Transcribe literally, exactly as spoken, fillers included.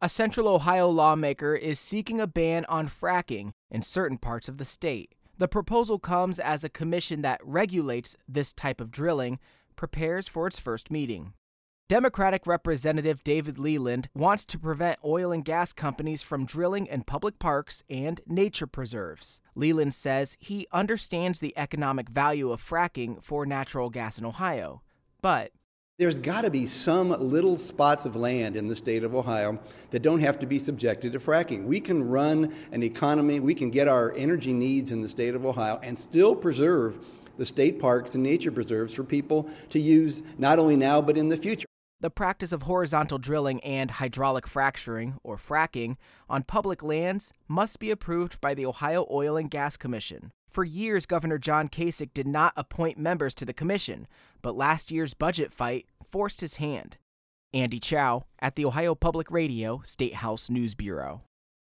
A Central Ohio lawmaker is seeking a ban on fracking in certain parts of the state. The proposal comes as a commission that regulates this type of drilling prepares for its first meeting. Democratic Representative David Leland wants to prevent oil and gas companies from drilling in public parks and nature preserves. Leland says he understands the economic value of fracking for natural gas in Ohio, but there's got to be some little spots of land in the state of Ohio that don't have to be subjected to fracking. We can run an economy, we can get our energy needs in the state of Ohio and still preserve the state parks and nature preserves for people to use not only now but in the future. The practice of horizontal drilling and hydraulic fracturing, or fracking, on public lands must be approved by the Ohio Oil and Gas Commission. For years, Governor John Kasich did not appoint members to the commission, but last year's budget fight forced his hand. Andy Chow at the Ohio Public Radio State House News Bureau.